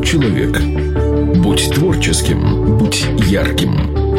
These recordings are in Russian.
человек. Будь творческим, будь ярким.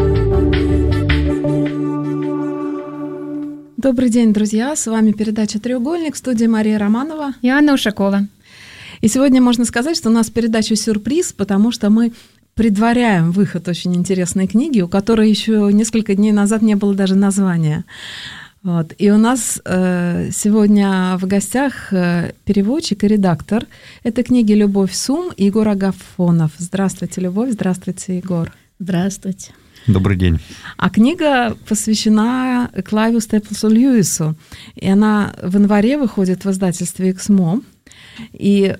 Добрый день, друзья! С вами передача «Треугольник», в студии Мария Романова и Анна Ушакова. И сегодня можно сказать, что у нас передача «Сюрприз», потому что мы предваряем выход очень интересной книги, у которой еще несколько дней назад не было даже названия. Вот. И у нас сегодня в гостях переводчик и редактор этой книги Любовь Сум Егор Агафонов. Здравствуйте, Любовь. Здравствуйте, Егор. Здравствуйте. Добрый день. А книга посвящена Клайву Степлсу Льюису. И она в январе выходит в издательстве «Эксмо». И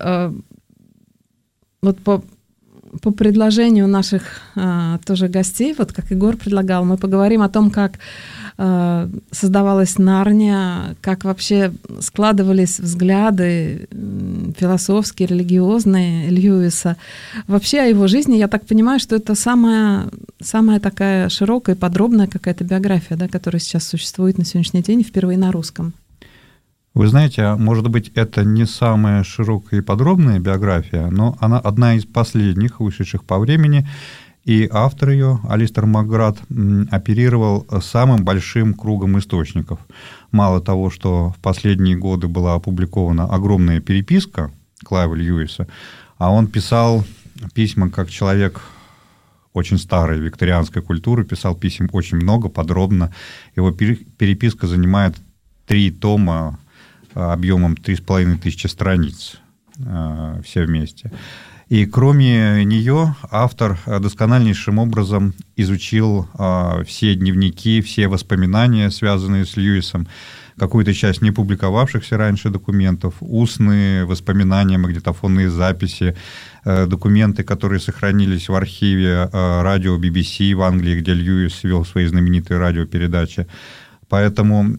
вот по предложению наших тоже гостей, вот как Егор предлагал, мы поговорим о том, как создавалась Нарния, как вообще складывались взгляды философские, религиозные Льюиса. Вообще о его жизни, я так понимаю, что это самая такая широкая и подробная какая-то биография, да, которая сейчас существует на сегодняшний день впервые на русском. Вы знаете, может быть, это не самая широкая и подробная биография, но она одна из последних, вышедших по времени, и автор ее, Алистер Макград, оперировал самым большим кругом источников. Мало того, что в последние годы была опубликована огромная переписка Клайва Льюиса, а он писал письма как человек очень старой викторианской культуры, писал писем очень много, подробно. Его переписка занимает 3 тома объемом 3500 страниц, все вместе. И кроме нее автор доскональнейшим образом изучил все дневники, все воспоминания, связанные с Льюисом, какую-то часть не публиковавшихся раньше документов, устные воспоминания, магнитофонные записи, документы, которые сохранились в архиве радио BBC в Англии, где Льюис вел свои знаменитые радиопередачи. Поэтому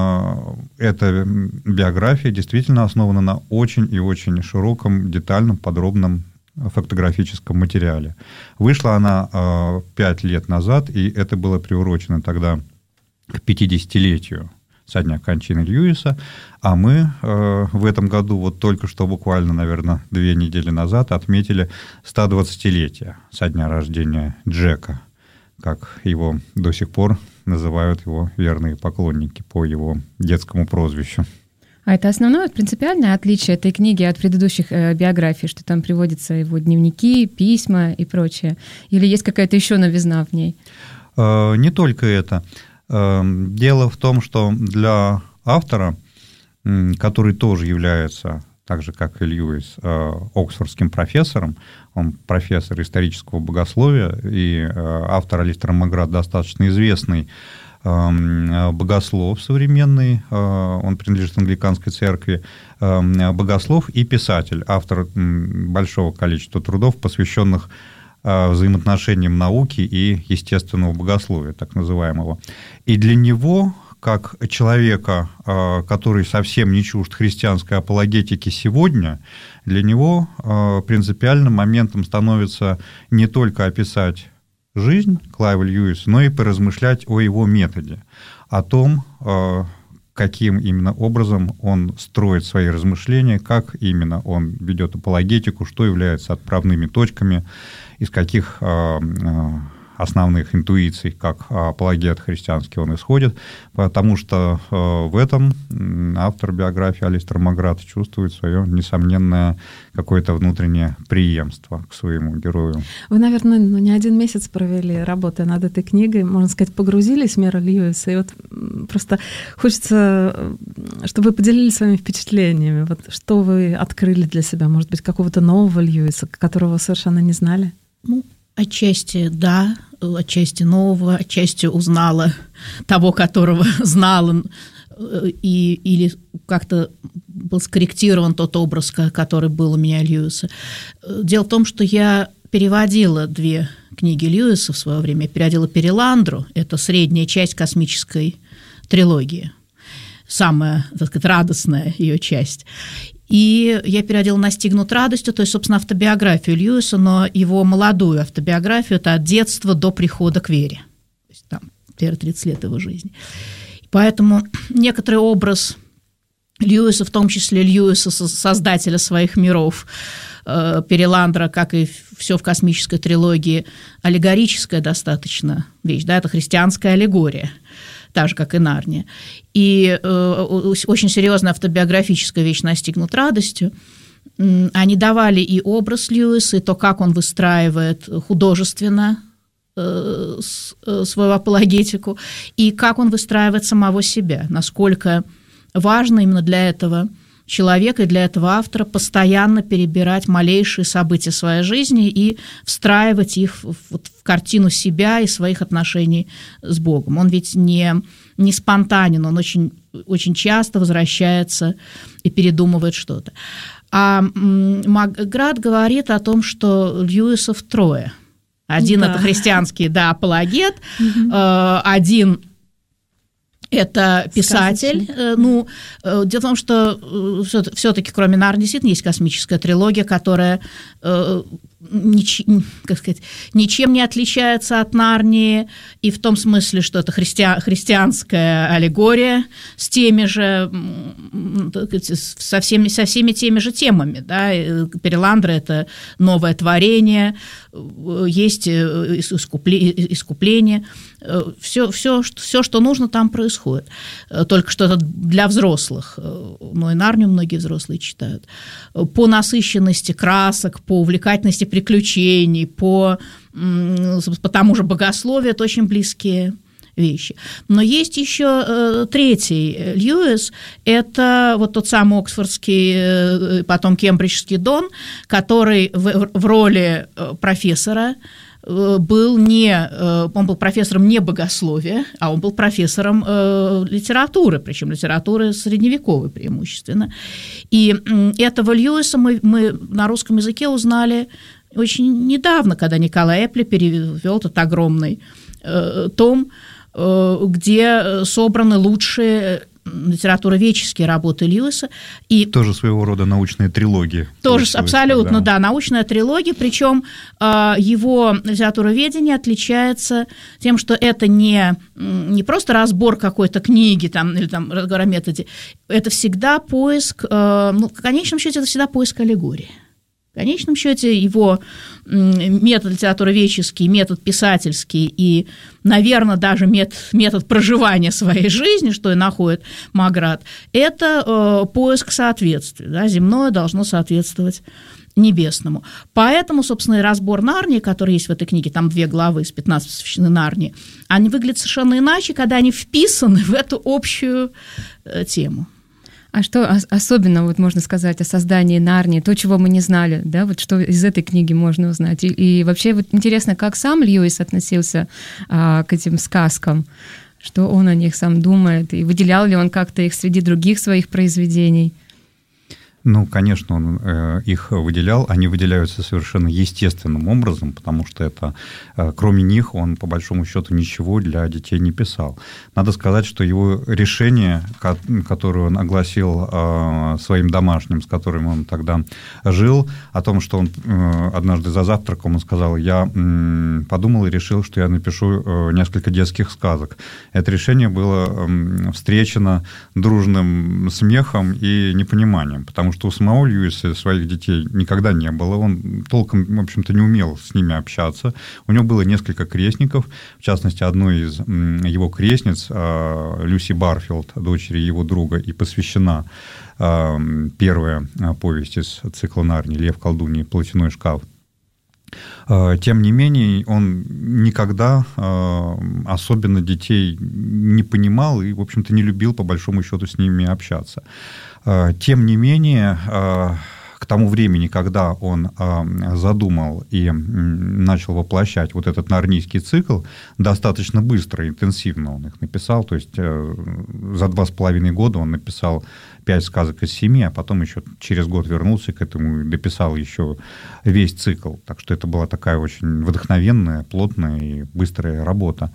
эта биография действительно основана на очень и очень широком, детальном, подробном фактографическом материале. Вышла она 5 лет назад, и это было приурочено тогда к 50-летию со дня кончины Льюиса, а мы в этом году, вот только что буквально, наверное, 2 недели назад отметили 120-летие со дня рождения Джека, как его до сих пор называют его верные поклонники по его детскому прозвищу. А это основное принципиальное отличие этой книги от предыдущих биографий, что там приводятся его дневники, письма и прочее? Или есть какая-то еще новизна в ней? Не только это. Дело в том, что для автора, который тоже является, так же как и Льюис, оксфордским профессором, он профессор исторического богословия, и автор Алистер Макград достаточно известный богослов современный, он принадлежит англиканской церкви, богослов и писатель, автор большого количества трудов, посвященных взаимоотношениям науки и естественного богословия, так называемого. И для него, как человека, который совсем не чужд христианской апологетики сегодня, для него принципиальным моментом становится не только описать жизнь Клайва Льюиса, но и поразмышлять о его методе, о том, каким именно образом он строит свои размышления, как именно он ведет апологетику, что является отправными точками, из каких основных интуиций, как апологет христианский, он исходит, потому что в этом автор биографии Алистер Макград чувствует свое несомненное какое-то внутреннее преемство к своему герою. Вы, наверное, не 1 месяц провели, работая над этой книгой, можно сказать, погрузились в мир Льюиса, и вот просто хочется, чтобы вы поделились своими впечатлениями. Вот что вы открыли для себя, может быть, какого-то нового Льюиса, которого вы совершенно не знали? Отчасти да, отчасти нового, отчасти узнала того, которого знала, или как-то был скорректирован тот образ, который был у меня Льюиса. Дело в том, что я переводила 2 книги Льюиса в свое время. Я переводила «Переландру», это средняя часть космической трилогии, самая, так сказать, радостная ее часть. И я переводила «Настигнут радостью», то есть, собственно, автобиографию Льюиса, но его молодую автобиографию, это от детства до прихода к вере. То есть там первые 30 лет его жизни. Поэтому некоторый образ Льюиса, в том числе Льюиса, создателя своих миров, Переландра, как и все в космической трилогии, аллегорическая достаточно вещь, да, это христианская аллегория, так же, как и Нарния. И очень серьезная автобиографическая вещь «Настигнут радостью». Они давали и образ Льюиса, и то, как он выстраивает художественно свою апологетику, и как он выстраивает самого себя, насколько важно именно для этого человека и для этого автора постоянно перебирать малейшие события своей жизни и встраивать их в картину себя и своих отношений с Богом. Он ведь не спонтанен, он очень, очень часто возвращается и передумывает что-то. А Маград говорит о том, что Льюисов трое. Один это христианский, апологет, один это писатель. Дело в том, что все-таки кроме Нарнии действительно есть космическая трилогия, которая ничем не отличается от Нарнии, и в том смысле, что это христианская аллегория с теми же, со всеми теми же темами. Да? Переландра – это новое творение, есть искупление. Все, что нужно, там происходит. Только что это для взрослых. Но и Нарнию многие взрослые читают. По насыщенности красок, по увлекательности приключений, по тому же богословию, это очень близкие вещи. Но есть еще третий Льюис, это вот тот самый оксфордский, потом кембриджский Дон, который в роли профессора он был профессором не богословия, а он был профессором литературы, причем литературы средневековой преимущественно. И этого Льюиса мы на русском языке узнали очень недавно, когда Николай Эпли перевел этот огромный том, где собраны лучшие литературоведческие работы Льюиса. И тоже своего рода научная трилогия. Тоже абсолютно, да, научная трилогия, причем его литературоведение отличается тем, что это не просто разбор какой-то книги или разговор о методе, это всегда поиск, в конечном счете, это всегда поиск аллегории. В конечном счете его метод литературоведческий, метод писательский и, наверное, даже метод проживания своей жизни, что и находит Маград, это поиск соответствия. Да, земное должно соответствовать небесному. Поэтому, собственно, и разбор Нарнии, который есть в этой книге, там 2 главы из 15 посвящены Нарнии, они выглядят совершенно иначе, когда они вписаны в эту общую тему. А что особенно можно сказать о создании Нарнии, то, чего мы не знали, да, вот что из этой книги можно узнать? И вообще интересно, как сам Льюис относился к этим сказкам, что он о них сам думает, и выделял ли он как-то их среди других своих произведений? Конечно, он их выделял. Они выделяются совершенно естественным образом, потому что это, кроме них, он, по большому счету, ничего для детей не писал. Надо сказать, что его решение, которое он огласил своим домашним, с которым он тогда жил, о том, что он однажды за завтраком он сказал: я подумал и решил, что я напишу несколько детских сказок. Это решение было встречено дружным смехом и непониманием, потому что у самого Льюиса своих детей никогда не было, он толком, в общем-то, не умел с ними общаться. У него было несколько крестников, в частности, одной из его крестниц, Люси Барфилд, дочери его друга, и посвящена первая повесть из цикла Нарнии «Лев, колдунья и платяной шкаф». Тем не менее, он никогда особенно детей не понимал и, в общем-то, не любил, по большому счету, с ними общаться. Тем не менее, к тому времени, когда он задумал и начал воплощать вот этот нарнийский цикл, достаточно быстро, интенсивно он их написал, то есть за 2,5 года он написал 5 сказок из 7, а потом еще через год вернулся к этому и дописал еще весь цикл. Так что это была такая очень вдохновенная, плотная и быстрая работа.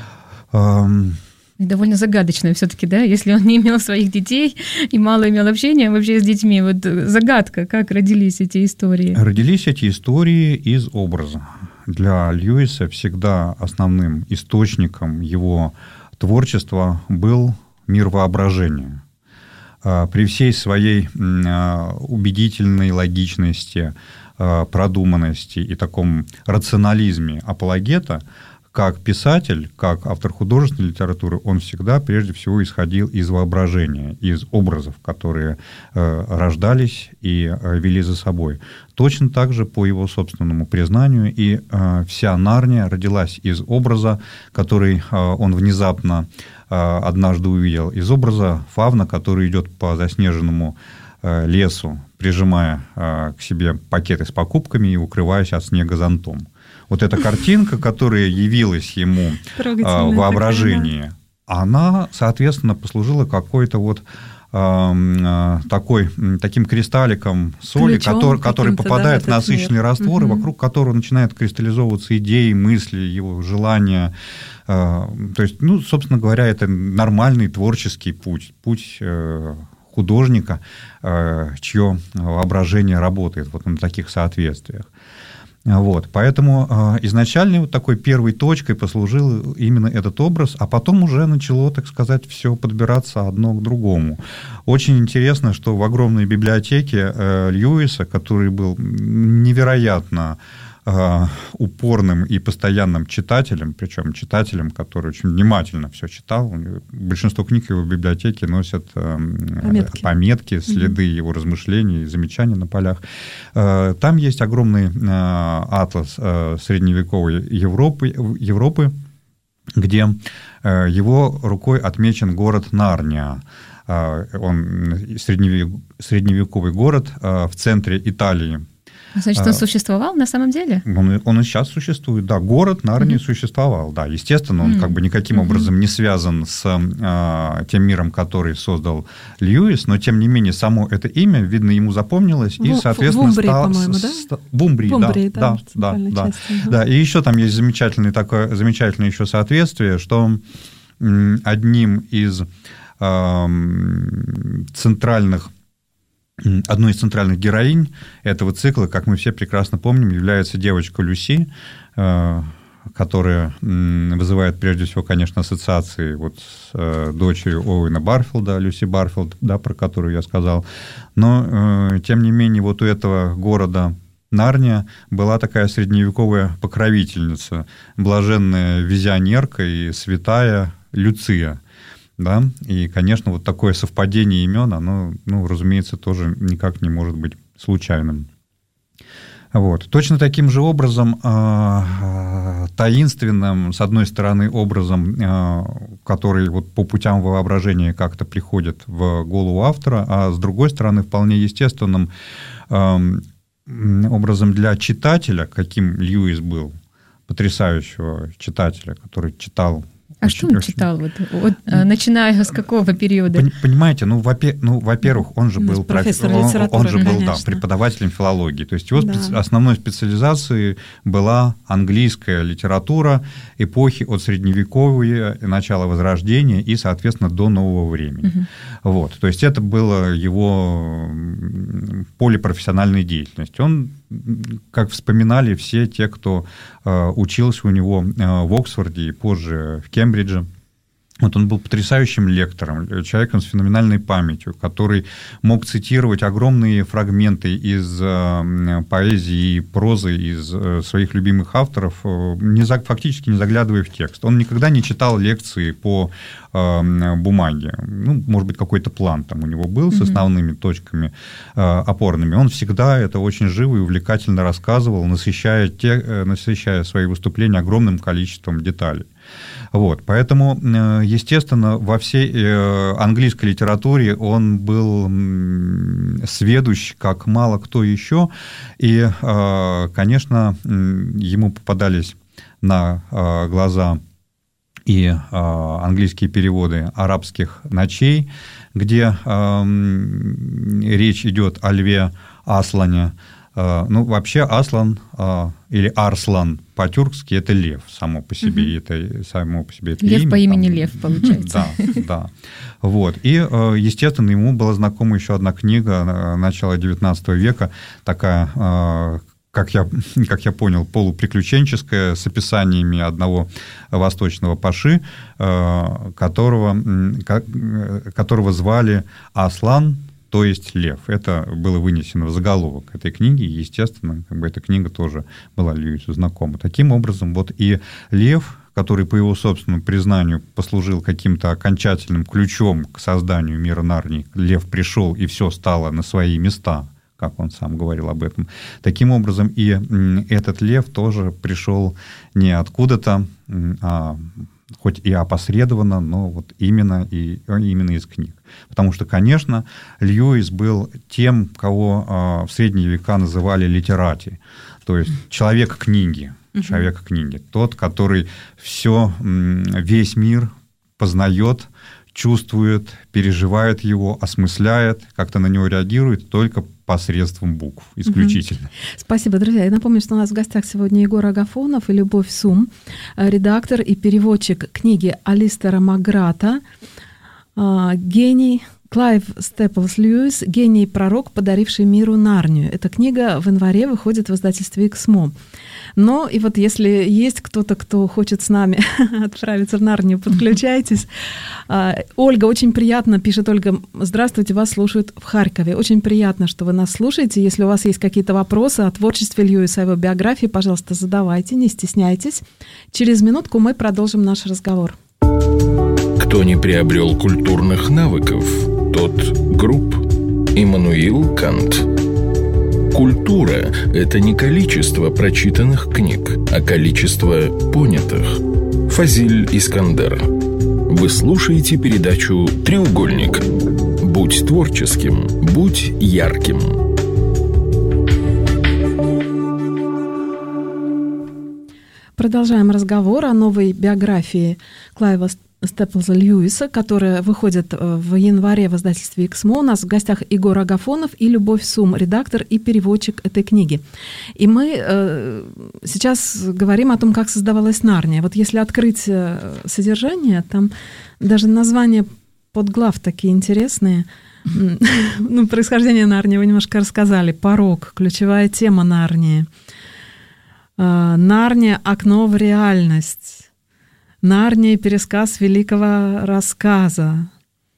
И довольно загадочная все-таки, да, если он не имел своих детей и мало имел общения вообще с детьми. Вот загадка, как родились эти истории? Родились эти истории из образа. Для Льюиса всегда основным источником его творчества был мир воображения. при всей своей убедительной логичности, продуманности и таком рационализме апологета, как писатель, как автор художественной литературы, он всегда прежде всего исходил из воображения, из образов, которые рождались и вели за собой. Точно так же, по его собственному признанию, и вся Нарния родилась из образа, который он внезапно однажды увидел, из образа фавна, который идет по заснеженному лесу, прижимая к себе пакеты с покупками и укрываясь от снега зонтом. Вот эта картинка, которая явилась ему в воображении, она, соответственно, послужила какой-то вот таким кристалликом соли, который попадает в насыщенный раствор, и вокруг которого начинают кристаллизовываться идеи, мысли, его желания. То есть, собственно говоря, это нормальный творческий путь художника, чье воображение работает вот на таких соответствиях. Вот, поэтому изначально вот такой первой точкой послужил именно этот образ, а потом уже начало, так сказать, все подбираться одно к другому. Очень интересно, что в огромной библиотеке Льюиса, который был невероятно упорным и постоянным читателем, причем читателем, который очень внимательно все читал. Большинство книг его в библиотеке носят пометки, следы его размышлений, замечаний на полях. Там есть огромный атлас средневековой Европы, где его рукой отмечен город Нарния. Он средневековый город в центре Италии. Значит, он существовал на самом деле? Он и сейчас существует, да. Город Нарнии существовал, да. Естественно, он как бы никаким образом не связан с тем миром, который создал Льюис, но, тем не менее, само это имя, видно, ему запомнилось, и, соответственно, стал... Бумбрии, да. Да, и еще там есть замечательное еще соответствие, что одной из центральных героинь этого цикла, как мы все прекрасно помним, является девочка Люси, которая вызывает прежде всего, конечно, ассоциации вот с дочерью Оуэна Барфилда, Люси Барфилд, да, про которую я сказал. Но, тем не менее, вот у этого города Нарния была такая средневековая покровительница, блаженная визионерка и святая Люция. Да? И, конечно, вот такое совпадение имен, оно, разумеется, тоже никак не может быть случайным. Вот. Точно таким же образом, таинственным, с одной стороны, образом, который вот по путям воображения как-то приходит в голову автора, а с другой стороны, вполне естественным образом для читателя, каким Льюис был, потрясающего читателя, который читал. А что он читал, начиная с какого периода? Понимаете, во-первых, он же был преподавателем филологии. То есть его основной специализацией была английская литература эпохи от Средневековья, начала Возрождения и, соответственно, до нового времени. Вот. То есть это было его поле профессиональной деятельности. Он, как вспоминали все те, кто учился у него в Оксфорде и позже в Кембридже, вот он был потрясающим лектором, человеком с феноменальной памятью, который мог цитировать огромные фрагменты из поэзии и прозы, из своих любимых авторов, фактически не заглядывая в текст. Он никогда не читал лекции по бумаге. Может быть, какой-то план там у него был с основными точками опорными. Он всегда это очень живо и увлекательно рассказывал, насыщая свои выступления огромным количеством деталей. Вот, поэтому, естественно, во всей английской литературе он был сведущ, как мало кто еще, и, конечно, ему попадались на глаза и английские переводы «Арабских ночей», где речь идет о льве Аслане. Вообще Аслан или Арслан по-тюркски – это лев само по себе. Это лев имя, по имени там, Лев, получается. Да. Вот. И, естественно, ему была знакома еще одна книга начала XIX века, такая как я понял, полуприключенческое, с описаниями одного восточного паши, которого звали Аслан, то есть лев. Это было вынесено в заголовок этой книги, и, естественно, эта книга тоже была Льюису знакома. Таким образом, вот и лев, который, по его собственному признанию, послужил каким-то окончательным ключом к созданию мира Нарнии, лев пришел, и все стало на свои места, как он сам говорил об этом. Таким образом, и этот лев тоже пришел не откуда-то, хоть и опосредованно, но вот именно из книг. Потому что, конечно, Льюис был тем, кого в средние века называли литерати, то есть человек книги. Человек книги. Тот, который весь мир познает, чувствует, переживает его, осмысляет, как-то на него реагирует только посредством букв, исключительно. Спасибо, друзья. Я напомню, что у нас в гостях сегодня Егор Агафонов и Любовь Сум, редактор и переводчик книги Алистера Маграта «Гений». Клайв Степлс Льюис «Гений и пророк, подаривший миру Нарнию». Эта книга в январе выходит в издательстве «Эксмо». Но и вот если есть кто-то, кто хочет с нами отправиться в Нарнию, подключайтесь. Ольга, очень приятно, пишет Ольга, здравствуйте, вас слушают в Харькове. Очень приятно, что вы нас слушаете. Если у вас есть какие-то вопросы о творчестве Льюиса, о его биографии, пожалуйста, задавайте, не стесняйтесь. Через минутку мы продолжим наш разговор. Кто не приобрел культурных навыков, тот груб. Иммануил Кант. Культура – это не количество прочитанных книг, а количество понятых. Фазиль Искандер. Вы слушаете передачу «Треугольник». Будь творческим, будь ярким. Продолжаем разговор о новой биографии Клайва Степлса Льюиса, которая выходит в январе в издательстве «Эксмо». У нас в гостях Егор Агафонов и Любовь Сум, редактор и переводчик этой книги. И мы сейчас говорим о том, как создавалась Нарния. Вот если открыть содержание, там даже названия подглав такие интересные. Происхождение Нарнии вы немножко рассказали. Порог, ключевая тема Нарнии. Нарния – окно в реальность. Нарния – пересказ великого рассказа.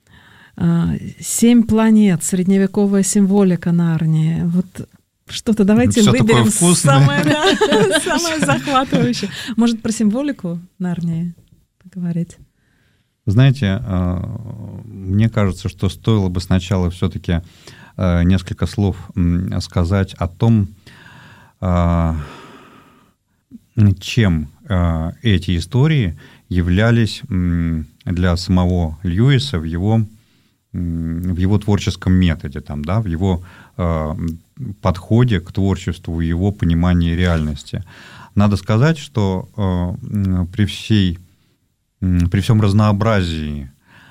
7 планет, средневековая символика Нарнии. Вот что-то давайте все выберем самое захватывающее. Может, про символику Нарнии поговорить? Знаете, мне кажется, что стоило бы сначала все-таки несколько слов сказать о том, чем эти истории являлись для самого Льюиса в его творческом методе, в его подходе к творчеству, его понимании реальности. Надо сказать, что при всем разнообразии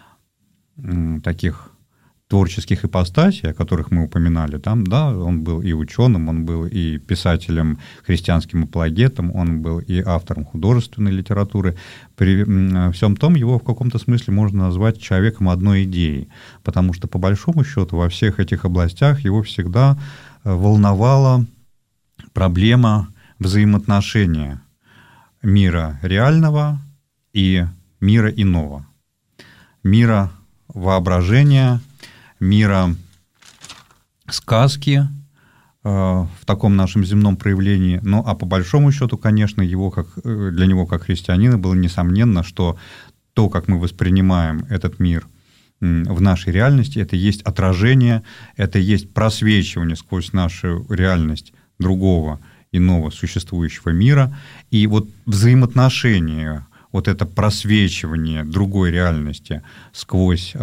таких творческих ипостасей, о которых мы упоминали, он был и ученым, он был и писателем, христианским апологетом, он был и автором художественной литературы. При всем том его в каком-то смысле можно назвать человеком одной идеи, потому что, по большому счету, во всех этих областях его всегда волновала проблема взаимоотношения мира реального и мира иного, мира воображения, мира сказки в таком нашем земном проявлении. Ну, а по большому счету, конечно, для него как христианина было несомненно, что то, как мы воспринимаем этот мир в нашей реальности, это есть отражение, это есть просвечивание сквозь нашу реальность другого, иного существующего мира. И вот взаимоотношения, вот это просвечивание другой реальности сквозь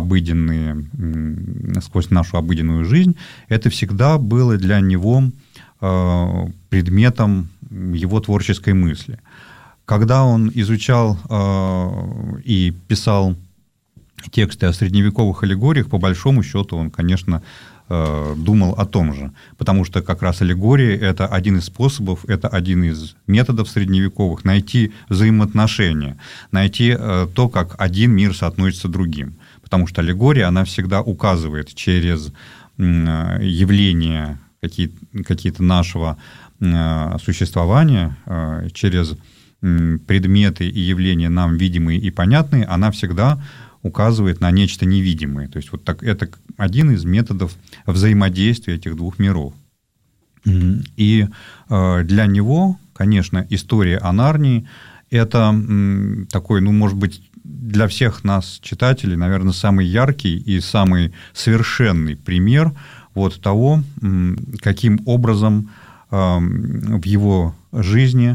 нашу обыденную жизнь, это всегда было для него предметом его творческой мысли. Когда он изучал и писал тексты о средневековых аллегориях, по большому счету он, конечно, думал о том же, потому что как раз аллегория – это один из способов, это один из методов средневековых найти взаимоотношения, найти то, как один мир соотносится с другим, потому что аллегория, она всегда указывает через явления какие-то нашего существования, через предметы и явления нам видимые и понятные, она всегда указывает на нечто невидимое. То есть вот так, это один из методов взаимодействия этих двух миров. И для него, конечно, история о Нарнии – это такой, может быть, для всех нас, читателей, наверное, самый яркий и самый совершенный пример вот того, каким образом в его жизни,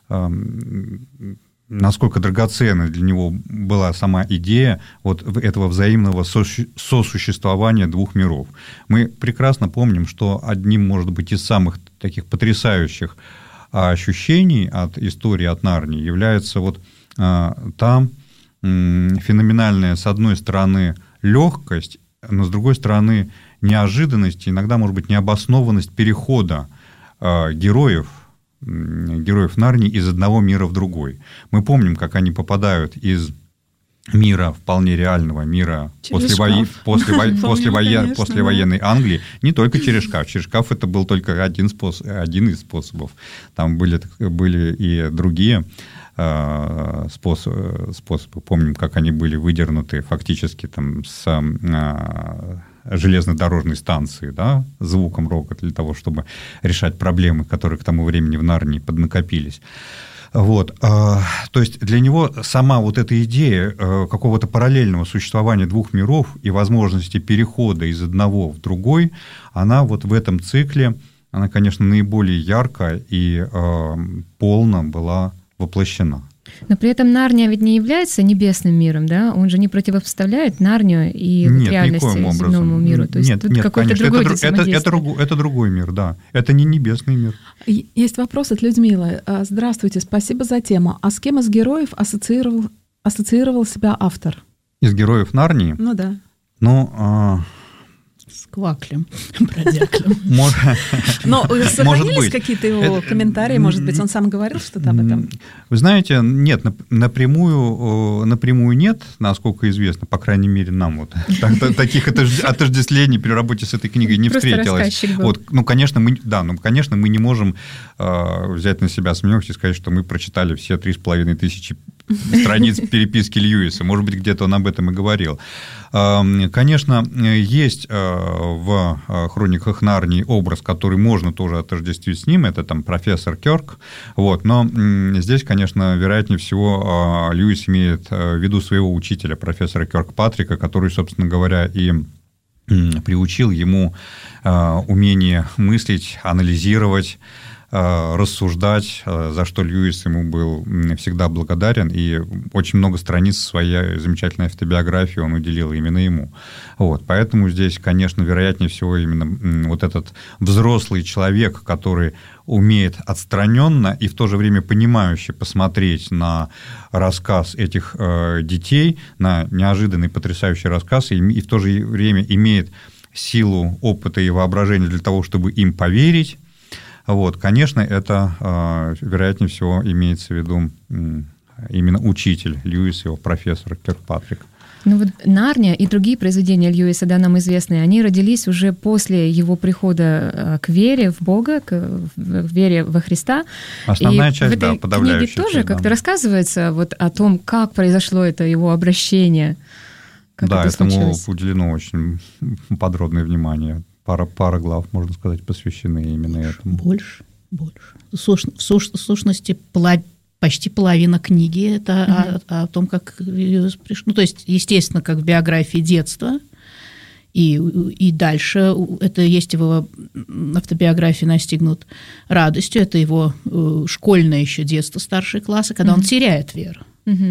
насколько драгоценной для него была сама идея вот этого взаимного сосуществования двух миров. Мы прекрасно помним, что одним, может быть, из самых таких потрясающих ощущений от истории от Нарнии является вот та феноменальная, с одной стороны, легкость, но с другой стороны, неожиданность, иногда, может быть, необоснованность перехода героев Нарнии из одного мира в другой. Мы помним, как они попадают из мира, вполне реального мира послевоенной Англии, не только через шкаф. Через шкаф это был только один из способов. Там были и другие способы. Помним, как они были выдернуты фактически там с железнодорожной станции, да, звуком рокота, для того, чтобы решать проблемы, которые к тому времени в Нарнии поднакопились. Вот. То есть для него сама вот эта идея какого-то параллельного существования двух миров и возможности перехода из одного в другой, она вот в этом цикле, она, конечно, наиболее ярко и полно была воплощена. Но при этом Нарния ведь не является небесным миром, да? Он же не противопоставляет Нарнию и реальности земному миру. То есть тут какой-то другой это другой мир, да. Это не небесный мир. Есть вопрос от Людмилы. Здравствуйте, спасибо за тему. А с кем из героев ассоциировал себя автор? Из героев Нарнии? Ну да. С Кваклем, бродяглем. Но сохранились какие-то его комментарии? Может быть, он сам говорил что-то об этом? Вы знаете, нет, напрямую нет, насколько известно, по крайней мере, нам вот таких отождествений при работе с этой книгой не встретилось. Вот, конечно, мы не можем взять на себя смелость и сказать, что мы прочитали все 3500 страниц переписки Льюиса. Может быть, где-то он об этом и говорил. Конечно, есть в «Хрониках Нарнии» образ, который можно тоже отождествить с ним, это там профессор Кёрк, вот, но здесь, конечно, вероятнее всего Льюис имеет в виду своего учителя, профессора Кёркпатрика, который, собственно говоря, и приучил ему умение мыслить, анализировать, рассуждать, за что Льюис ему был всегда благодарен, и очень много страниц своей замечательной автобиографии он уделил именно ему. Вот. Поэтому здесь, конечно, вероятнее всего именно вот этот взрослый человек, который умеет отстраненно и в то же время понимающе посмотреть на рассказ этих детей, на неожиданный потрясающий рассказ, и в то же время имеет силу опыта и воображения для того, чтобы им поверить. Вот, конечно, это, вероятнее всего, имеется в виду именно учитель Льюиса, его профессор Кёркпатрик. Ну вот «Нарния» и другие произведения Льюиса, да, нам известные, они родились уже после его прихода к вере в Бога, к вере во Христа. Основная часть, да, подавляющая. В этой книге тоже как-то рассказывается вот о том, как произошло это его обращение. Да, этому уделено очень подробное внимание. Пара глав, можно сказать, посвящены именно этому. Больше. В сущности, почти половина книги – это о том, как Льюис пришел. Ну, то есть, естественно, как в биографии детства, и дальше это есть его автобиографии «Настигнут радостью», это его школьное еще детство, старшие классы, когда он теряет веру.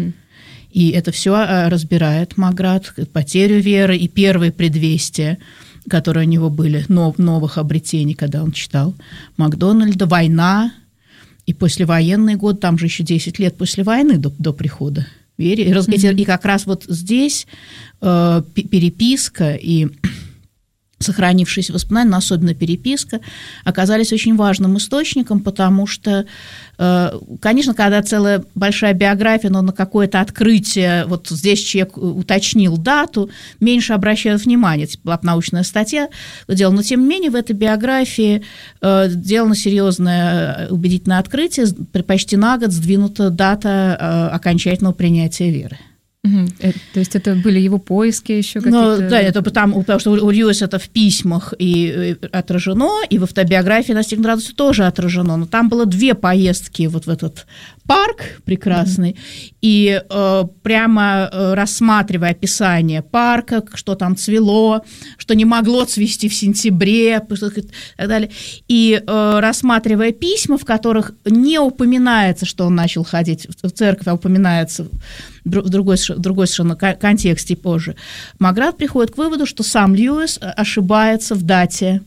И это все разбирает Маград, потерю веры и первые предвестия, которые у него были, новых обретений, когда он читал Макдональда, война и послевоенный год, там же еще 10 лет после войны до прихода веры. И как раз вот здесь переписка и сохранившиеся воспоминания, но особенно переписка, оказались очень важным источником, потому что, конечно, когда целая большая биография, но на какое-то открытие, вот здесь человек уточнил дату, меньше обращают внимание, это была научная статья, но тем не менее в этой биографии сделано серьезное убедительное открытие, почти на год сдвинута дата окончательного принятия веры. То есть это были его поиски еще какие-то? Ну, да, это потому что у Льюиса это в письмах и отражено, и в автобиографии Настигнут радостью тоже отражено, но там было 2 поездки вот в этот парк прекрасный, и прямо рассматривая описание парка, что там цвело, что не могло цвести в сентябре, и так далее, и рассматривая письма, в которых не упоминается, что он начал ходить в церковь, а упоминается в другой совершенно контексте позже, Маград приходит к выводу, что сам Льюис ошибается в дате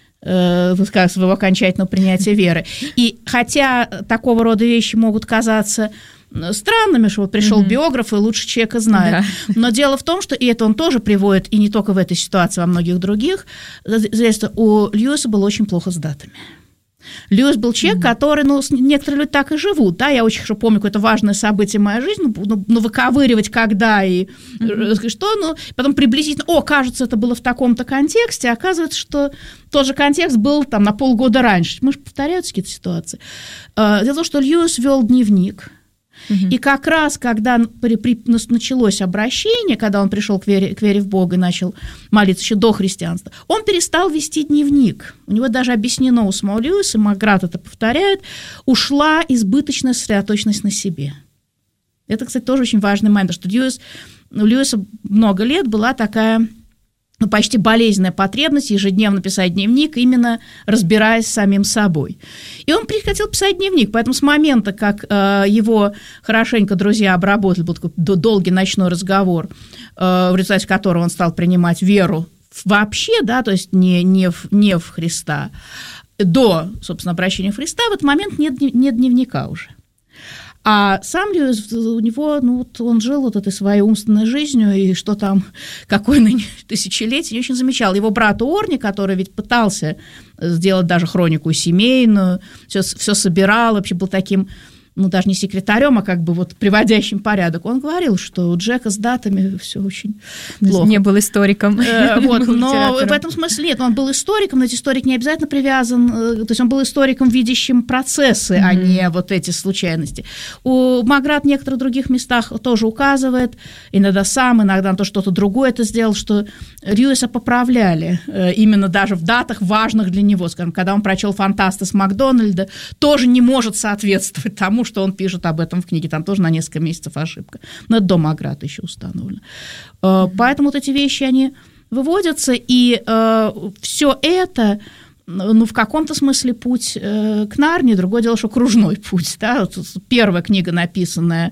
своего окончательного принятия веры. И хотя такого рода вещи могут казаться странными, что вот пришел биограф и лучше человека знает. Да. Но дело в том, что, и это он тоже приводит, и не только в этой ситуации, а во многих других, у Льюиса было очень плохо с датами. Льюис был человек, который, некоторые люди так и живут, да, я очень хорошо помню какое-то важное событие в моей жизни, выковыривать когда и что, потом приблизительно, кажется, это было в таком-то контексте, а оказывается, что тот же контекст был там на полгода раньше. Мы же повторяются какие-то ситуации. Дело в том, что Льюис вел дневник, и как раз, когда началось обращение, когда он пришел к вере в Бога и начал молиться еще до христианства, он перестал вести дневник. У него даже объяснено у самого Льюиса, Маград это повторяет, ушла избыточная сосредоточенность на себе. Это, кстати, тоже очень важный момент, что у Льюиса много лет была такая почти болезненная потребность ежедневно писать дневник, именно разбираясь с самим собой. И он прекратил писать дневник, поэтому с момента, как его хорошенько друзья обработали, был такой долгий ночной разговор, в результате которого он стал принимать веру вообще, да, то есть не в Христа, до, собственно, обращения в Христа, в этот момент нет дневника уже. А сам Льюис, у него, он жил вот этой своей умственной жизнью, и что там, какое тысячелетие, не очень замечал. Его брат Уорни, который ведь пытался сделать даже хронику семейную, все собирал, вообще был таким, даже не секретарем, а как бы вот приводящим порядок, он говорил, что у Джека с датами все очень плохо. Не был историком. Но в этом смысле нет, он был историком, но этот историк не обязательно привязан, то есть он был историком, видящим процессы, а не вот эти случайности. У Маград в некоторых других местах тоже указывает, иногда сам, иногда то что-то другое это сделал, что Льюиса поправляли, именно даже в датах важных для него, скажем, когда он прочел «Фантаста» с Макдональда, тоже не может соответствовать тому, что он пишет об этом в книге, там тоже на несколько месяцев ошибка. Но это до Маграда еще установлено. Поэтому вот эти вещи, они выводятся, и все это, в каком-то смысле путь к Нарнии, другое дело, что кружной путь. Да? Первая книга, написанная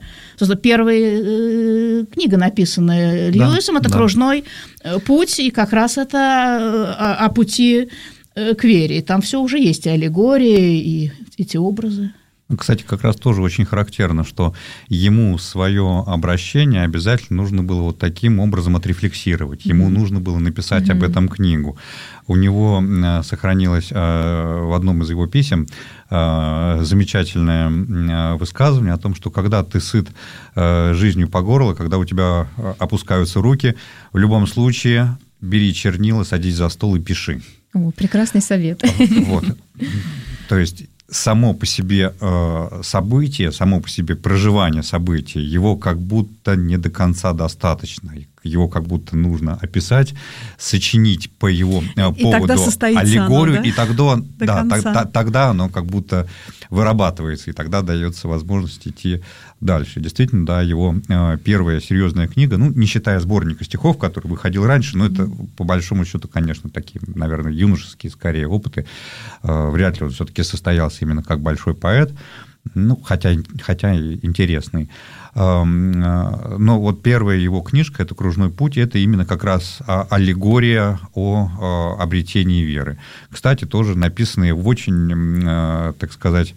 Льюисом, это кружной путь, и как раз это о пути к вере. И там все уже есть, и аллегории, и эти образы. Кстати, как раз тоже очень характерно, что ему свое обращение обязательно нужно было вот таким образом отрефлексировать. Ему нужно было написать об этом книгу. У него сохранилось в одном из его писем замечательное высказывание о том, что когда ты сыт жизнью по горло, когда у тебя опускаются руки, в любом случае бери чернила, садись за стол и пиши. О, прекрасный совет. Вот. То есть само по себе событие, само по себе проживание события, его как будто не до конца достаточно, его как будто нужно описать, сочинить по его поводу аллегорию, и тогда оно как будто вырабатывается, и тогда дается возможность идти дальше. Действительно, да, его первая серьезная книга, не считая сборника стихов, который выходил раньше, но это, по большому счету, конечно, такие, наверное, юношеские, скорее, опыты. Вряд ли он все-таки состоялся именно как большой поэт, хотя и интересный. Но вот первая его книжка, это «Кружной путь», это именно как раз аллегория о обретении веры. Кстати, тоже написанные в очень, так сказать,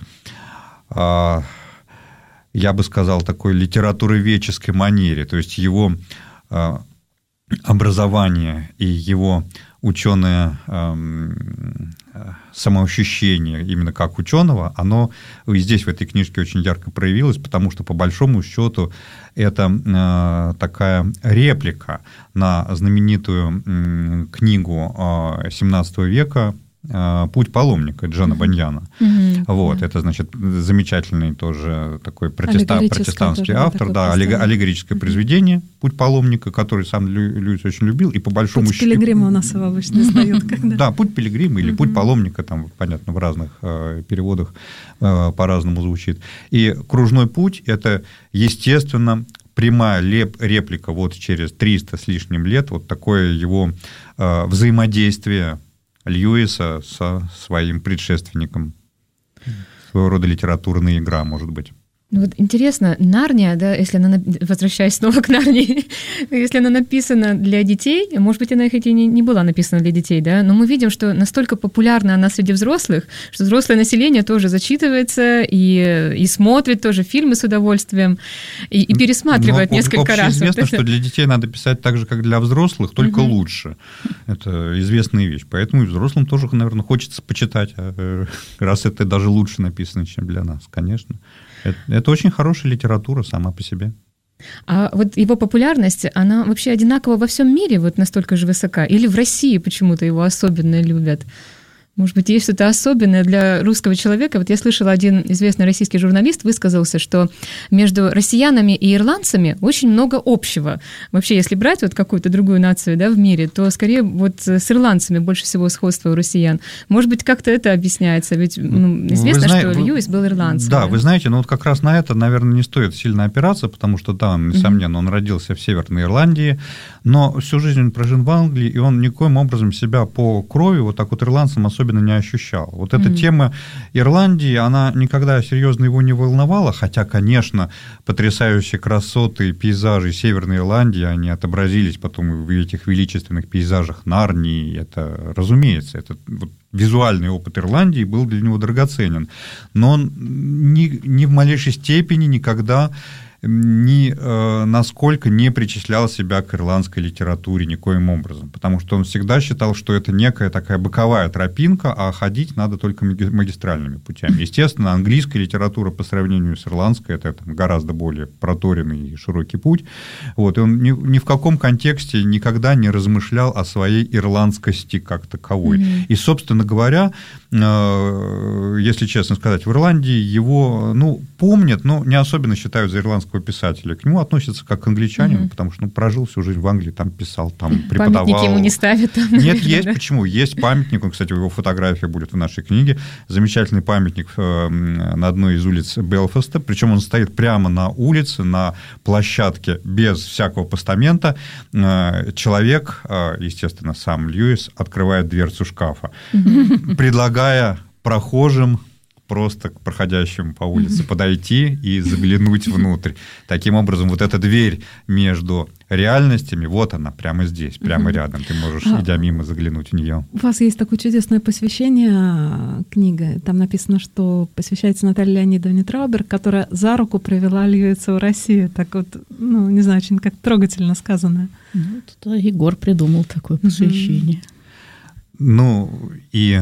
я бы сказал, такой литературоведческой манере, то есть его образование и его ученое самоощущение именно как ученого, оно и здесь в этой книжке очень ярко проявилось, потому что, по большому счету, это такая реплика на знаменитую книгу XVII века «Путь паломника» Джона Баньяна. Вот, это, значит, замечательный тоже такой протестантский автор, да, аллегорическое произведение «Путь паломника», который сам Льюис очень любил, и по большому счету... «Путь пилигрима» у нас его обычно издают. Да, «Путь пилигрима» или «Путь паломника», там, понятно, в разных переводах по-разному звучит. И «Кружной путь» — это, естественно, прямая реплика вот через 300 с лишним лет, вот такое его взаимодействие Льюиса со своим предшественником. Своего рода литературная игра, может быть. Ну вот интересно, Нарния, да, если она, возвращаясь снова к Нарнии, если она написана для детей, может быть, она хоть и не была написана для детей, да, но мы видим, что настолько популярна она среди взрослых, что взрослое население тоже зачитывается и смотрит тоже фильмы с удовольствием, и пересматривает несколько раз. Известно, что для детей надо писать так же, как для взрослых, только лучше. Это известная вещь. Поэтому и взрослым тоже, наверное, хочется почитать, раз это даже лучше написано, чем для нас, конечно. Это очень хорошая литература сама по себе. А вот его популярность, она вообще одинакова во всем мире, вот настолько же высока? Или в России почему-то его особенно любят? Может быть, есть что-то особенное для русского человека? Вот я слышала, один известный российский журналист высказался, что между россиянами и ирландцами очень много общего. Вообще, если брать вот какую-то другую нацию, да, в мире, то скорее вот с ирландцами больше всего сходства у россиян. Может быть, как-то это объясняется? Ведь известно, что Льюис был ирландцем. Да, вы знаете, но вот как раз на это, наверное, не стоит сильно опираться, потому что, да, несомненно, он родился в Северной Ирландии, но всю жизнь он прожил в Англии, и он никоим образом себя по крови вот так вот ирландцем особенно не ощущал. Вот эта тема Ирландии, она никогда серьезно его не волновала, хотя, конечно, потрясающие красоты пейзажи Северной Ирландии, они отобразились потом в этих величественных пейзажах Нарнии, это, разумеется, это вот визуальный опыт Ирландии был для него драгоценен, но он ни в малейшей степени никогда насколько не причислял себя к ирландской литературе никоим образом, потому что он всегда считал, что это некая такая боковая тропинка, а ходить надо только магистральными путями. Естественно, английская литература по сравнению с ирландской – это гораздо более проторенный и широкий путь. Вот, и он ни в каком контексте никогда не размышлял о своей ирландскости как таковой. И, собственно говоря, если честно сказать, в Ирландии его помнят, но не особенно считают за ирландского писателя. К нему относятся как к англичанину, потому что прожил всю жизнь в Англии, там писал, там преподавал. Памятники ему не ставят? Там, нет, есть. Да? Почему? Есть памятник. Кстати, его фотография будет в нашей книге. Замечательный памятник на одной из улиц Белфаста. Причем он стоит прямо на улице, на площадке, без всякого постамента. Человек, естественно, сам Льюис, открывает дверцу шкафа, предлагая прохожим, просто к проходящим по улице подойти и заглянуть внутрь. Таким образом, вот эта дверь между реальностями, вот она, прямо здесь, прямо рядом. Ты можешь, идя мимо, заглянуть в нее. У вас есть такое чудесное посвящение, книга. Там написано, что посвящается Наталье Леонидовне Трауберг, которая за руку привела Льюиса в Россию. Так вот, не знаю, очень как трогательно сказано. Это Егор придумал такое посвящение. И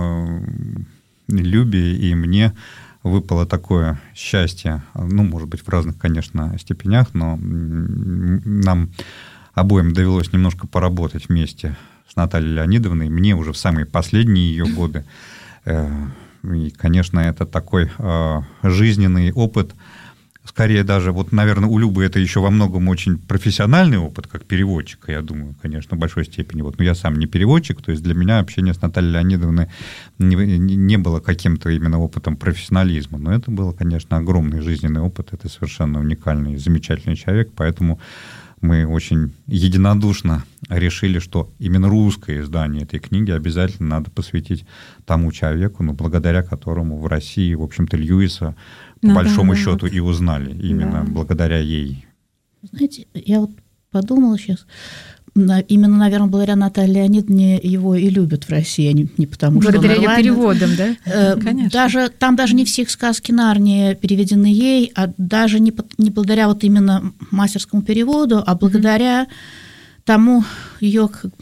Любе и мне выпало такое счастье, может быть, в разных, конечно, степенях, но нам обоим довелось немножко поработать вместе с Натальей Леонидовной, мне уже в самые последние ее годы. И, конечно, это такой жизненный опыт, скорее даже, наверное, у Любы это еще во многом очень профессиональный опыт, как переводчика, я думаю, конечно, в большой степени. Но я сам не переводчик, то есть для меня общение с Натальей Леонидовной не было каким-то именно опытом профессионализма. Но это был, конечно, огромный жизненный опыт, это совершенно уникальный, замечательный человек, поэтому мы очень единодушно решили, что именно русское издание этой книги обязательно надо посвятить тому человеку, благодаря которому в России, в общем-то, Льюиса по большому счету и узнали именно благодаря ей. Знаете, я подумала сейчас, именно, наверное, благодаря Наталье Леонидовне его и любят в России, не потому что благодаря ее переводам, да? Конечно. Там даже не все сказки Нарнии переведены ей, а даже не благодаря именно мастерскому переводу, а благодаря тому ее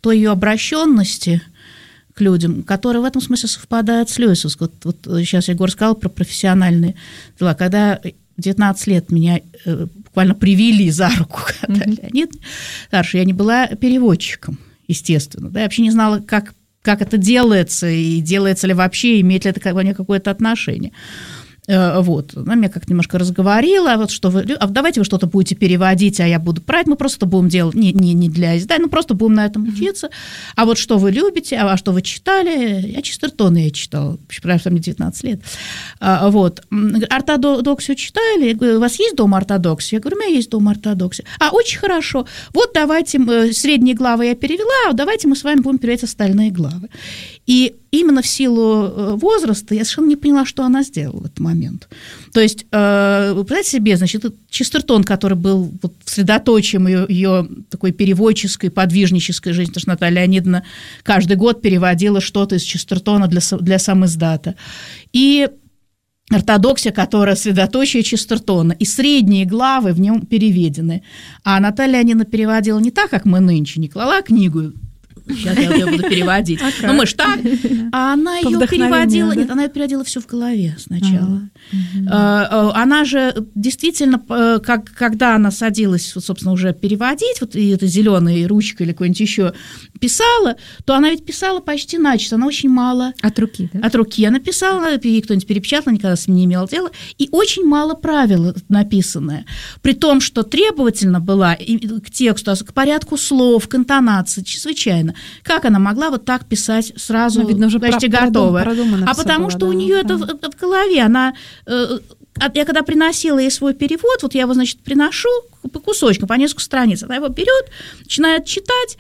той ее обращенности к людям, которая в этом смысле совпадает с Льюисом. Вот сейчас Егор сказал про профессиональные дела. Когда в 19 лет меня буквально привели за руку к Наталье Леонидовне старше, я не была переводчиком, естественно. Да, я вообще не знала, как это делается, и делается ли вообще, имеет ли это ко мне какое-то отношение. Вот. Она меня как-то немножко разговорила, вот что давайте вы что-то будете переводить, а я буду править, мы просто будем делать не для издания, просто будем на этом учиться. А вот что вы любите, а что вы читали? Я Честертона читала, потому что мне 19 лет. Вот. Ортодоксию читали? Я говорю, у вас есть дом ортодоксии? Я говорю, у меня есть дом ортодоксии. Очень хорошо. Вот давайте, средние главы я перевела, а давайте мы с вами будем переводить остальные главы. И именно в силу возраста я совершенно не поняла, что она сделала в этот момент. То есть, вы представляете себе, значит, Честертон, который был вот средоточием ее такой переводческой, подвижнической жизни, потому что Наталья Леонидовна каждый год переводила что-то из Честертона для самиздата. И ортодоксия, которая средоточие Честертона, и средние главы в нем переведены. А Наталья Леонидовна переводила не так, как мы нынче, не клала книгу, сейчас я ее буду переводить. Ну, мы ж так. А она ее переводила... Да? Нет, она ее переводила все в голове сначала. Она же действительно, когда она садилась, собственно, уже переводить, вот и этой зеленой ручкой или какой-нибудь еще писала, то она ведь писала почти начисто. Она очень мало... От руки, да? От руки она писала, ей кто-нибудь перепечатал, никогда с ним не имела дела. И очень мало правил написанное. При том, что требовательна была к тексту, к порядку слов, к интонации, чрезвычайно. Как она могла вот так писать сразу, видно, уже почти готовое? А потому что у нее это в голове. Она, я когда приносила ей свой перевод, вот я его, значит, приношу по кусочкам, по несколько страниц, она его берет, начинает читать,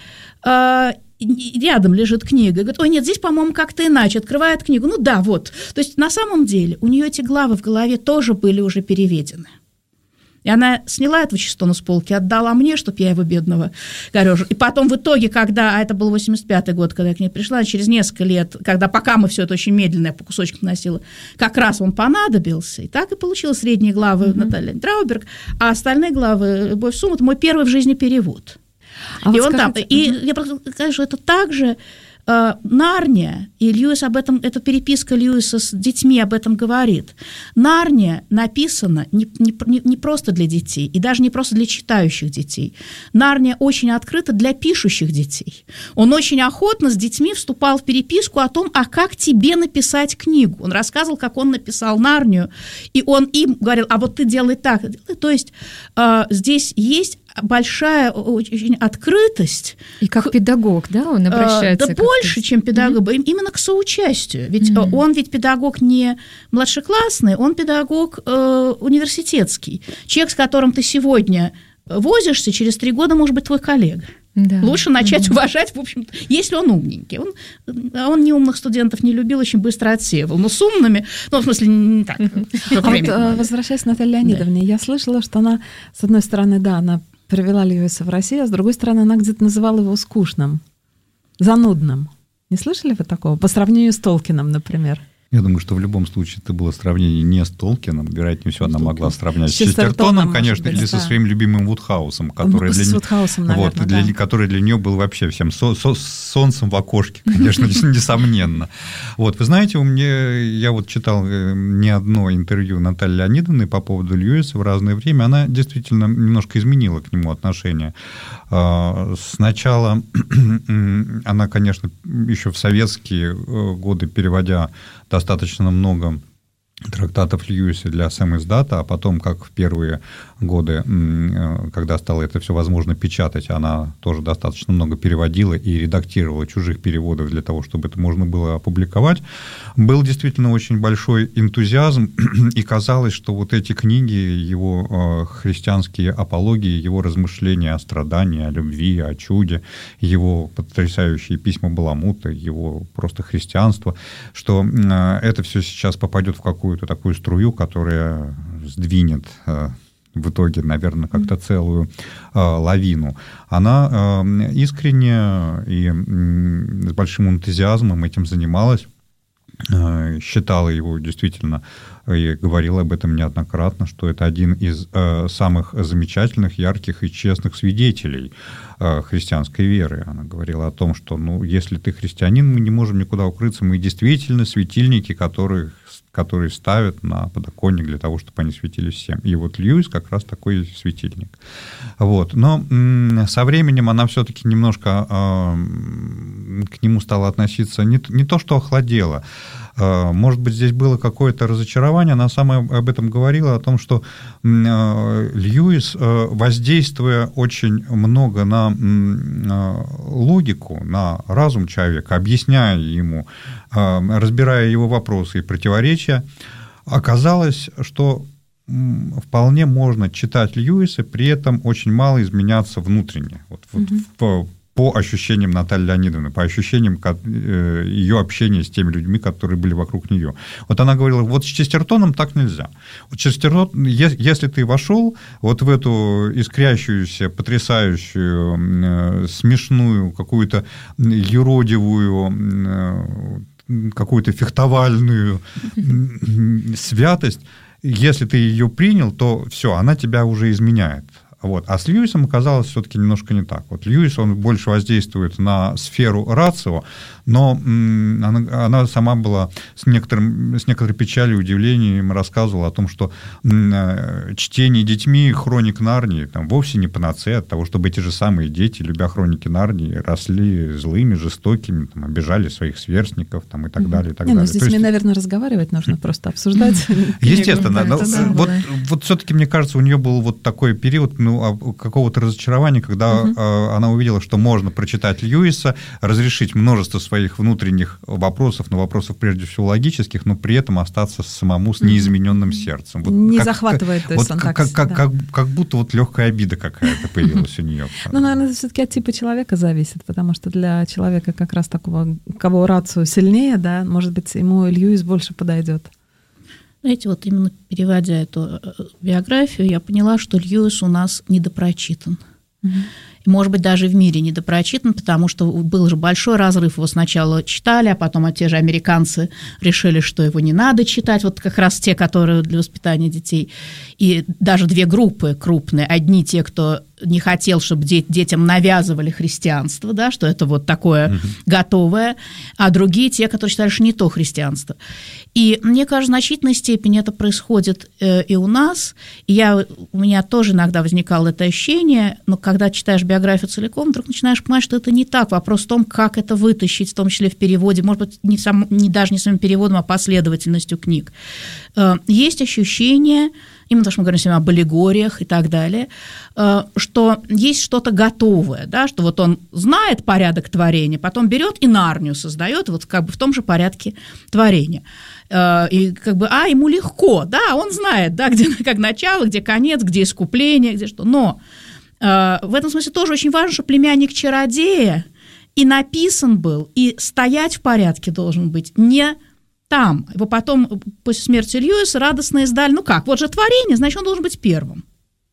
рядом лежит книга, и говорит, ой, нет, здесь, по-моему, как-то иначе, открывает книгу. Ну да, вот. То есть на самом деле у нее эти главы в голове тоже были уже переведены. И она сняла этого Честертона с полки, отдала мне, чтобы я его бедного корёжила. И потом в итоге, когда, а это был 85-й год, когда я к ней пришла, через несколько лет, пока мы все это очень медленно, я по кусочкам носила, как раз он понадобился. И так и получилось средние главы Натальи Трауберг, а остальные главы «Любовь Сум» — это мой первый в жизни перевод. И вот он скажите, там. И я просто скажу, что это также... Нарния, и Льюис об этом, эта переписка Льюиса с детьми об этом говорит. Нарния написана не просто для детей, и даже не просто для читающих детей. Нарния очень открыта для пишущих детей. Он очень охотно с детьми вступал в переписку о том, а как тебе написать книгу. Он рассказывал, как он написал Нарнию, и он им говорил, а вот ты делай так. То есть здесь есть большая очень открытость. И как педагог, да, он обращается? Да больше, чем педагог, именно к соучастию. Ведь он ведь педагог не младшеклассный, он педагог университетский. Человек, с которым ты сегодня возишься, через 3 года может быть твой коллега. Да. Лучше начать уважать, в общем-то, если он умненький. Он неумных студентов не любил, очень быстро отсеивал. Но с умными, в смысле, не так. Возвращаясь к Наталье Леонидовне, я слышала, что она, с одной стороны, да, она привела Льюиса в Россию, а с другой стороны, она где-то называла его скучным, занудным. Не слышали вы такого? По сравнению с Толкином, например. Я думаю, что в любом случае это было сравнение не с Толкином, вероятнее всего, она могла сравнять с Честертоном, конечно, или со своим любимым Вудхаусом, который для нее был вообще всем солнцем в окошке, конечно, несомненно. Вот, вы знаете, я вот читал не одно интервью Натальи Леонидовны по поводу Льюиса в разное время, она действительно немножко изменила к нему отношение. Сначала она, конечно, еще в советские годы, переводя достаточно много трактатов Льюиса для самиздата, а потом, как в первые годы, когда стало это все возможно печатать, она тоже достаточно много переводила и редактировала чужих переводов для того, чтобы это можно было опубликовать. Был действительно очень большой энтузиазм, и казалось, что вот эти книги, его христианские апологии, его размышления о страдании, о любви, о чуде, его потрясающие письма Баламута, его просто христианство, что это все сейчас попадет в какую-то такую струю, которая сдвинет в итоге, наверное, как-то целую лавину. Она искренне и с большим энтузиазмом этим занималась, считала его действительно и говорила об этом неоднократно, что это один из самых замечательных, ярких и честных свидетелей христианской веры. Она говорила о том, что, если ты христианин, мы не можем никуда укрыться, мы действительно светильники, которые ставят на подоконник для того, чтобы они светили всем. И вот Льюис как раз такой светильник. Вот. Но со временем она все-таки немножко к нему стала относиться не то, что охладела. Может быть, здесь было какое-то разочарование. Она сама об этом говорила, о том, что Льюис, воздействуя очень много на логику, на разум человека, объясняя ему, разбирая его вопросы и противоречия, оказалось, что вполне можно читать Льюиса, при этом очень мало изменяться внутренне. По ощущениям Натальи Леонидовны, по ощущениям ее общения с теми людьми, которые были вокруг нее. Вот она говорила, вот с Честертоном так нельзя. Вот Честертон, если ты вошел вот в эту искрящуюся, потрясающую, смешную, какую-то юродивую, какую-то фехтовальную святость, если ты ее принял, то все, она тебя уже изменяет. Вот. А с Льюисом оказалось все-таки немножко не так. Вот Льюис, он больше воздействует на сферу рацио, но она сама была с некоторой печалью и удивлением рассказывала о том, что чтение детьми хроник Нарнии вовсе не панацея от того, чтобы эти же самые дети, любя хроники Нарнии, росли злыми, жестокими, обижали своих сверстников и так далее. И так далее. С детьми, наверное, разговаривать нужно, просто обсуждать. Естественно. Вот все-таки, мне кажется, у нее был вот такой период какого-то разочарования, когда она увидела, что можно прочитать Льюиса, разрешить множество своих внутренних вопросов, но вопросов прежде всего логических, но при этом остаться самому с неизмененным сердцем. Вот не захватывает, то есть он так... Как будто вот легкая обида какая-то появилась у нее. Наверное, это все-таки от типа человека зависит, потому что для человека как раз такого, кого рацио сильнее, да, может быть, ему Льюис больше подойдет. Знаете, вот именно переводя эту биографию, я поняла, что Льюис у нас недопрочитан. И, может быть, даже в мире недопрочитан, потому что был же большой разрыв. Его сначала читали, а потом те же американцы решили, что его не надо читать. Вот как раз те, которые для воспитания детей. И даже две группы крупные. Одни те, кто не хотел, чтобы детям навязывали христианство, да, что это вот такое готовое, а другие те, которые считали, что не то христианство. И мне кажется, в значительной степени это происходит и у нас. И у меня тоже иногда возникало это ощущение, но когда читаешь биографию целиком, вдруг начинаешь понимать, что это не так. Вопрос в том, как это вытащить, в том числе в переводе, может быть, даже не самим переводом, а последовательностью книг. Есть ощущение, именно то, что мы говорим сегодня об аллегориях и так далее, что есть что-то готовое, да, что вот он знает порядок творения, потом берет и Нарнию создает вот как бы в том же порядке творения. И как бы, ему легко, да, он знает, да, где как начало, где конец, где искупление, где что. Но в этом смысле тоже очень важно, что племянник чародея и написан был, и стоять в порядке должен быть не там. Его потом, после смерти Льюиса, радостно издали. Вот же творение, значит, он должен быть первым.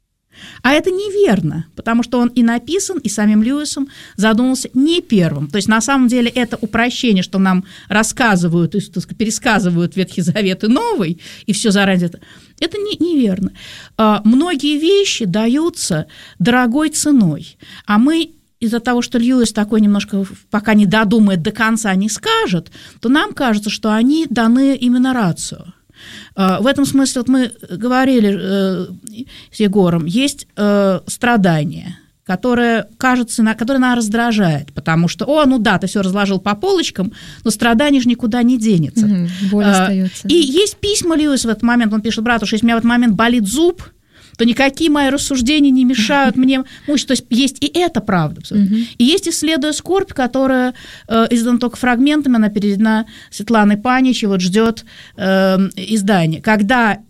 А это неверно, потому что он и написан, и самим Льюисом задумался не первым. То есть, на самом деле, это упрощение, что нам рассказывают, то есть, пересказывают Ветхий Завет и Новый, и все заранее. Это неверно. Многие вещи даются дорогой ценой, а мы из-за того, что Льюис такой немножко, пока не додумает, до конца не скажет, то нам кажется, что они даны именно рацио. В этом смысле, вот мы говорили с Егором, есть страдание, которое, кажется, которое нас раздражает, потому что, ты все разложил по полочкам, но страдание же никуда не денется. Боль остается. И есть письма Льюиса в этот момент, он пишет брату, что если у меня в этот момент болит зуб, то никакие мои рассуждения не мешают мне мучить. То есть есть и это правда. И есть «Исследуя скорбь», которая издана только фрагментами, она переведена Светланой Панич, и вот ждет издания. Когда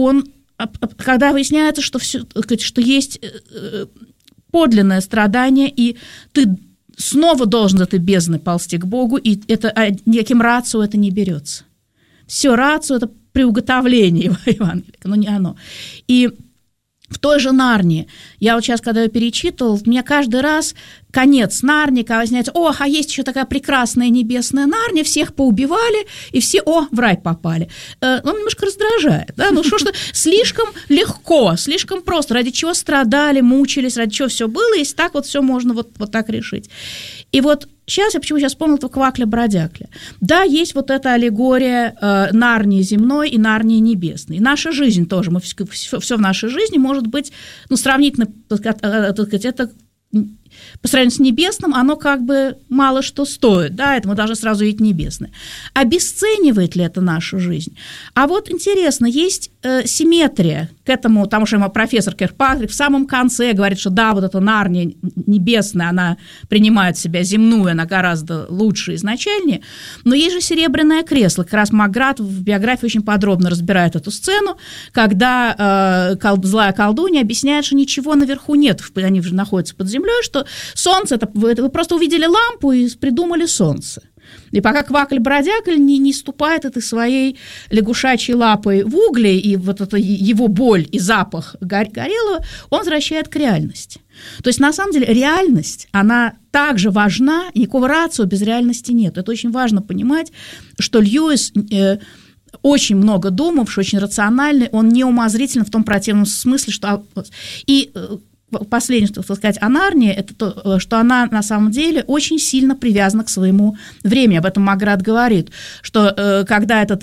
выясняется, что есть подлинное страдание, и ты снова должен от этой бездны ползти к Богу, и это никаким рацио это не берется. Все рацио – это приуготовление Евангелия, но не оно. И В той же Нарнии, я вот сейчас, когда ее перечитывала, у меня каждый раз конец Нарнии, когда возникает, а есть еще такая прекрасная небесная Нарния, всех поубивали, и все, в рай попали. Он немножко раздражает, да, что слишком легко, слишком просто, ради чего страдали, мучились, ради чего все было, если так вот все можно вот так решить. И вот сейчас я вспомнила этого Квакля-бродякля. Да, есть вот эта аллегория Нарнии земной и Нарнии небесной. И наша жизнь тоже, все в нашей жизни может быть, сравнительно, так сказать, это по сравнению с небесным, оно как бы мало что стоит, да, это мы должны сразу видеть небесное. Обесценивает ли это нашу жизнь? А вот интересно, есть симметрия к этому, потому что профессор Киркпатрик в самом конце говорит, что да, вот эта Нарния небесная, она принимает в себя земную, она гораздо лучше и изначальнее, но есть же серебряное кресло. Как раз Маград в биографии очень подробно разбирает эту сцену, когда злая колдунья объясняет, что ничего наверху нет, они же находятся под землей, что солнце, вы просто увидели лампу и придумали солнце. И пока Квакль-бродякль не ступает этой своей лягушачьей лапой в угли, и вот это его боль и запах горелого, он возвращает к реальности. То есть, на самом деле, реальность, она также важна, и никакого рацио без реальности нет. Это очень важно понимать, что Льюис очень много думавший, очень рациональный, он не умозрительный в том противном смысле, что... И последнее, что сказать о Нарнии, это то, что она на самом деле очень сильно привязана к своему времени. Об этом Маград говорит, что когда этот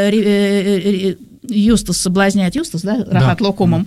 Юстас соблазняет, да, Рахат Лукумом,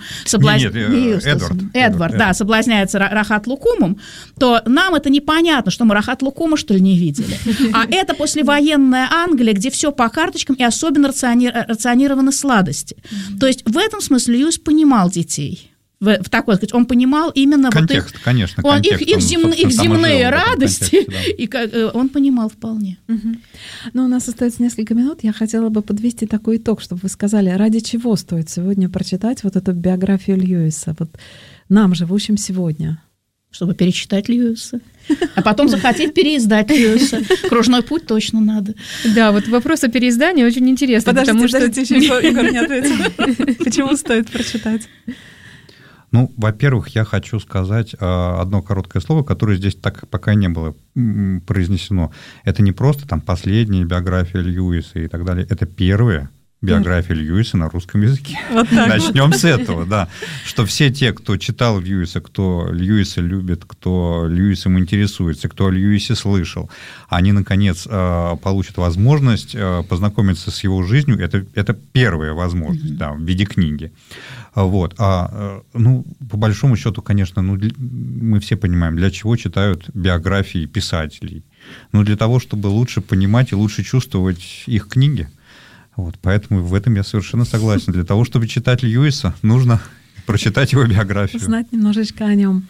Эдвард, да, соблазняется Рахат Лукумом, то нам это непонятно, что мы Рахат Лукума, что ли, не видели. А это послевоенная Англия, где все по карточкам и особенно рационированы сладости. То есть в этом смысле Льюис понимал детей. В такой, сказать, он понимал именно контекст, вот их, конечно, их земные радости, контексте, да. И он понимал вполне. Ну, у нас остается несколько минут. Я хотела бы подвести такой итог, чтобы вы сказали, ради чего стоит сегодня прочитать вот эту биографию Льюиса, вот нам, живущим сегодня. Чтобы перечитать Льюиса, а потом захотеть переиздать Льюиса. Кружной путь точно надо. Да, вот вопрос о переиздании очень интересный. Подождите, еще Игорь не ответил. Почему стоит прочитать? Ну, во-первых, я хочу сказать одно короткое слово, которое здесь так пока не было произнесено. Это не просто там последняя биография Льюиса и так далее. Это первая биография Льюиса на русском языке. Вот начнем с этого, да. Что все те, кто читал Льюиса, кто Льюиса любит, кто Льюисом интересуется, кто о Льюисе слышал, они, наконец, получат возможность познакомиться с его жизнью. Это первая возможность, да, в виде книги. Вот. Ну, по большому счету, конечно, мы все понимаем, для чего читают биографии писателей. Ну, для того, чтобы лучше понимать и лучше чувствовать их книги. Вот, поэтому в этом я совершенно согласен. Для того, чтобы читать Льюиса, нужно прочитать его биографию. Знать немножечко о нем.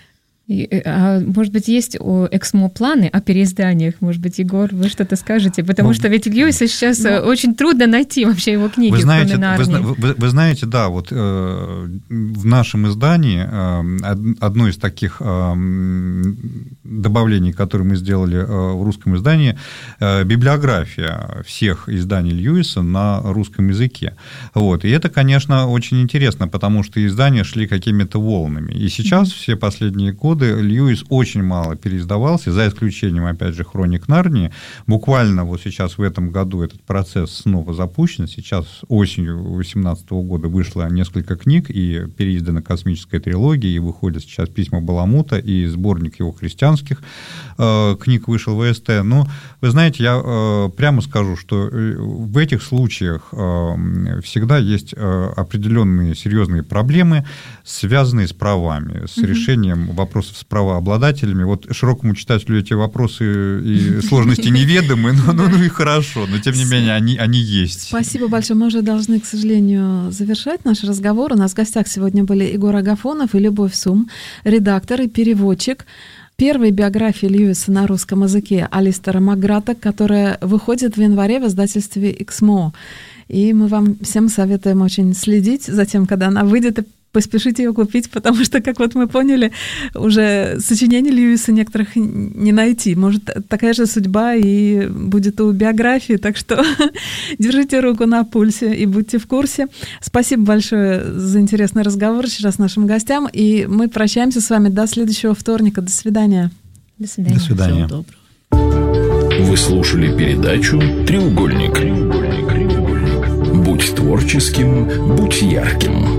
Может быть, есть у Эксмо планы о переизданиях? Может быть, Егор, вы что-то скажете? Потому что ведь Льюиса сейчас очень трудно найти вообще его книги. Вы знаете, да, вот в нашем издании одно из таких добавлений, которые мы сделали в русском издании, библиография всех изданий Льюиса на русском языке. Вот. И это, конечно, очень интересно, потому что издания шли какими-то волнами. И сейчас, все последние годы, Льюис очень мало переиздавался, за исключением, опять же, «Хроник Нарнии». Буквально вот сейчас в этом году этот процесс снова запущен. Сейчас осенью 2018 года вышло несколько книг, и переиздана «Космическая трилогия», и выходят сейчас «Письма Баламута», и сборник его христианских книг вышел в ВСТ. Но, вы знаете, я прямо скажу, что в этих случаях всегда есть определенные серьезные проблемы, связанные с правами, с решением вопросов с правообладателями. Вот широкому читателю эти вопросы и сложности неведомы, ну и хорошо, но тем не менее они есть. Спасибо большое. Мы уже должны, к сожалению, завершать наш разговор. У нас в гостях сегодня были Егор Агафонов и Любовь Сум, редактор и переводчик первой биографии Льюиса на русском языке Алистера Маграта, которая выходит в январе в издательстве «Эксмо». И мы вам всем советуем очень следить за тем, когда она выйдет, и поспешите ее купить, потому что, как вот мы поняли, уже сочинений Льюиса некоторых не найти. Может, такая же судьба и будет у биографии, так что держите руку на пульсе и будьте в курсе. Спасибо большое за интересный разговор сейчас нашим гостям, и мы прощаемся с вами до следующего вторника. До свидания. До свидания. До свидания. Всего доброго. Вы слушали передачу «Треугольник». Будь творческим, будь ярким.